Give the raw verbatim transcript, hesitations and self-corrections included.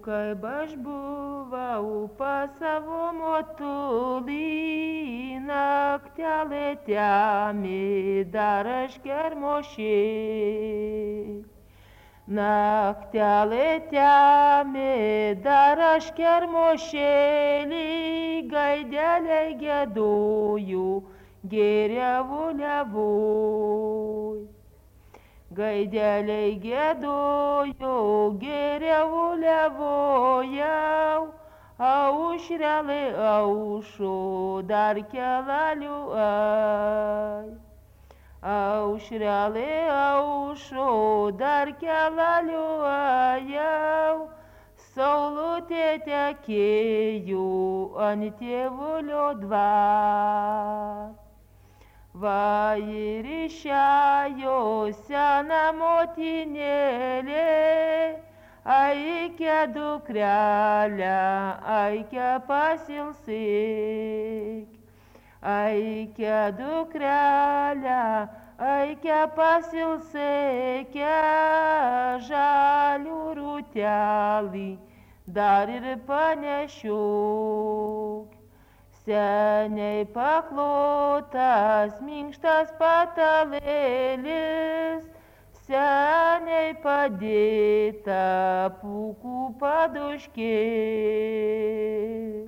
kaip aš buvau pas savo motulį, naktelė temė, dar aš kermošė. Naktelė temė, dar aš kermošėlį, gaidelė gėdoju, geriau liavoj. Gaidelė gėdoju, geriau liavojau, aušrelė aušo, dar kelaliu ai. Aušrelė aušo, dar kelaliu ajau, saulutė tekėjo ant tėvulio dvar. Va ir išėjo sena motinėlė, aikia dukrelė, aikia pasilsėk. Aikia dukrelė, aikia pasilsėkia, žalių rūtelį dar ir panešiok. Seniai paklotas minkštas patalėlis, seniai padėta pūkų paduškė.